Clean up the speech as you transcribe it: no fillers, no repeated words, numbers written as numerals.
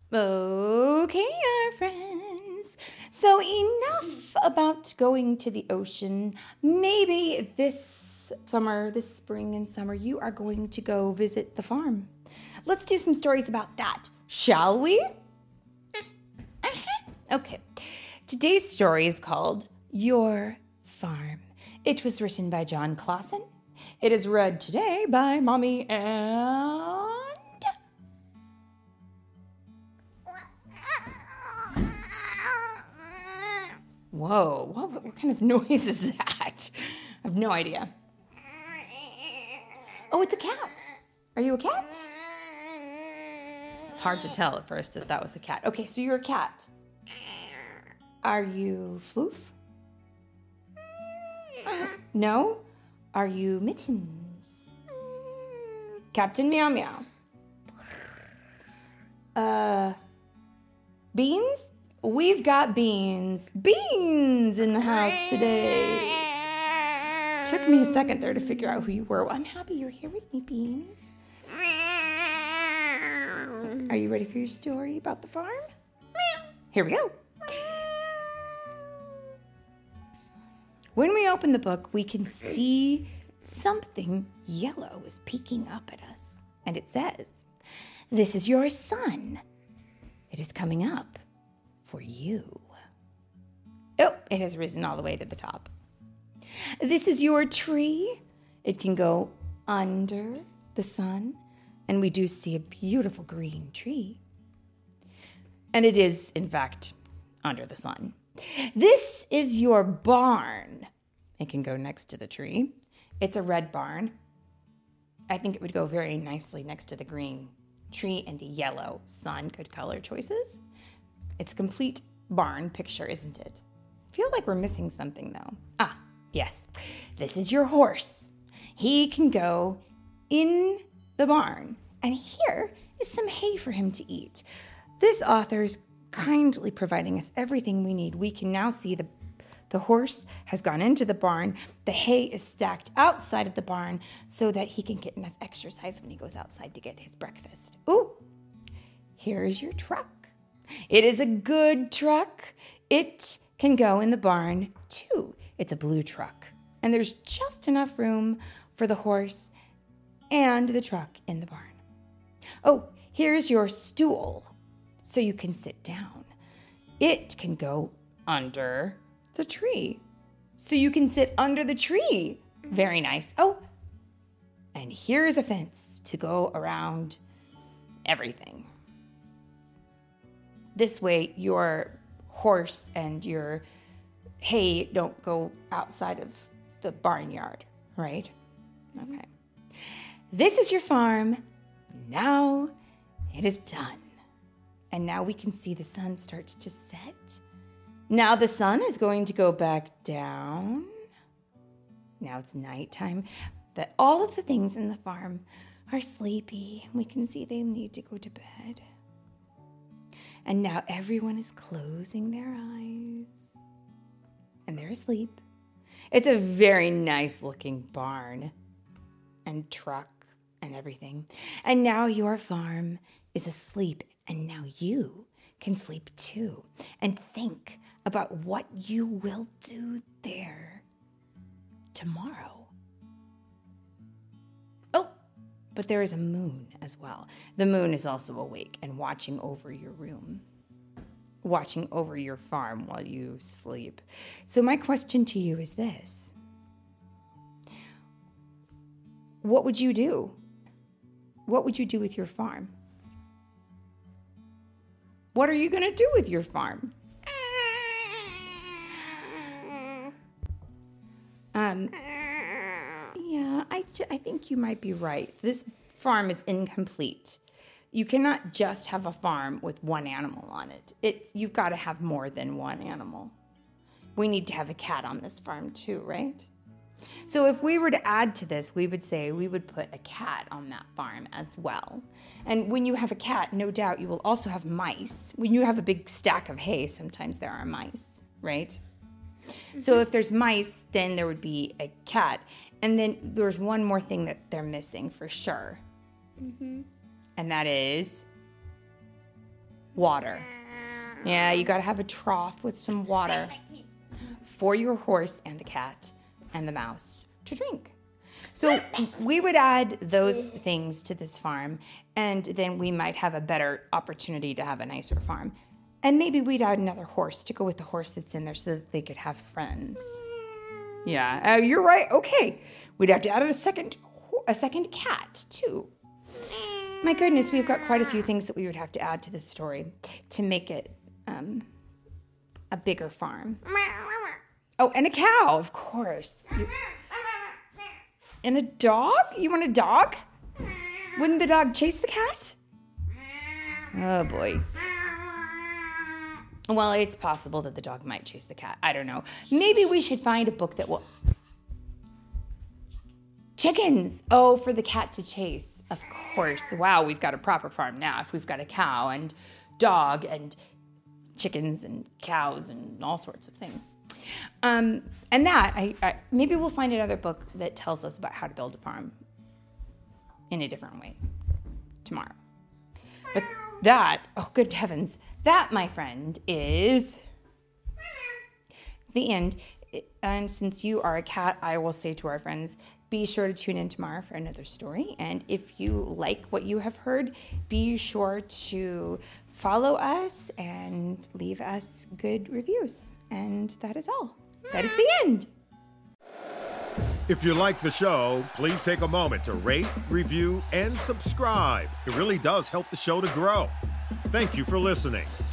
Okay, our friends. So enough about going to the ocean. Maybe this summer, this spring and summer, you are going to go visit the farm. Let's do some stories about that, shall we? Okay. Today's story is called Your Farm. It was written by John Clausen. It is read today by Mommy and... Whoa, what kind of noise is that? I have no idea. Oh, it's a cat. Are you a cat? It's hard to tell at first if that was a cat. Okay, so you're a cat. Are you Floof? No? Are you Mittens? Captain Meow Meow? Beans? We've got Beans. Beans in the house today. Took me a second there to figure out who you were. Well, I'm happy you're here with me, Beans. Are you ready for your story about the farm? Here we go. When we open the book, we can see something yellow is peeking up at us. And it says, "This is your sun. It is coming up for you." Oh, it has risen all the way to the top. "This is your tree. It can go under the sun." And we do see a beautiful green tree. And it is, in fact, under the sun. "This is your barn." It can go next to the tree. It's a red barn. I think it would go very nicely next to the green tree and the yellow sun. Good color choices. It's a complete barn picture, isn't it? I feel like we're missing something, though. Ah, yes. "This is your horse. He can go in the barn. And here is some hay for him to eat." This author is kindly providing us everything we need. We can now see the horse has gone into the barn. The hay is stacked outside of the barn so that he can get enough exercise when he goes outside to get his breakfast. Ooh, here is your truck. It is a good truck. It can go in the barn too. It's a blue truck. And there's just enough room for the horse and the truck in the barn. Oh, here's your stool so you can sit down. It can go under the tree so you can sit under the tree. Very nice. Oh, and here's a fence to go around everything. This way your horse and your hay don't go outside of the barnyard, right? Okay. "This is your farm. Now it is done." And now we can see the sun starts to set. Now the sun is going to go back down. Now it's nighttime. But all of the things in the farm are sleepy. We can see they need to go to bed. And now everyone is closing their eyes. And they're asleep. It's a very nice looking barn and truck and everything. And now your farm is asleep. And now you can sleep too. And think about what you will do there tomorrow. Oh, but there is a moon as well. The moon is also awake and watching over your room, watching over your farm while you sleep. So my question to you is this. What would you do? What would you do with your farm? What are you going to do with your farm? Yeah, I think you might be right. This farm is incomplete. You cannot just have a farm with one animal on it. You've got to have more than one animal. We need to have a cat on this farm too, right? So if we were to add to this, we would say we would put a cat on that farm as well. And when you have a cat, no doubt you will also have mice. When you have a big stack of hay, sometimes there are mice, right? Mm-hmm. So if there's mice, then there would be a cat. And then there's one more thing that they're missing for sure. Mm-hmm. And that is water. Yeah, you got to have a trough with some water for your horse and the cat and the mouse to drink. So we would add those things to this farm, and then we might have a better opportunity to have a nicer farm. And maybe we'd add another horse to go with the horse that's in there so that they could have friends. Yeah, you're right. Okay, we'd have to add a second cat, too. My goodness, we've got quite a few things that we would have to add to this story to make it a bigger farm. Oh, and a cow, of course. And a dog? You want a dog? Wouldn't the dog chase the cat? Oh, boy. Well, it's possible that the dog might chase the cat. I don't know. Maybe we should find a book that will... Chickens! Oh, for the cat to chase. Of course. Wow, we've got a proper farm now. If we've got a cow and dog and chickens and cows and all sorts of things. And that, I maybe we'll find another book that tells us about how to build a farm in a different way tomorrow. But that, oh good heavens, that, my friend, is the end. And since you are a cat, I will say to our friends, be sure to tune in tomorrow for another story. And if you like what you have heard, be sure to follow us and leave us good reviews. And that is all. That is the end. If you like the show, please take a moment to rate, review, and subscribe. It really does help the show to grow. Thank you for listening.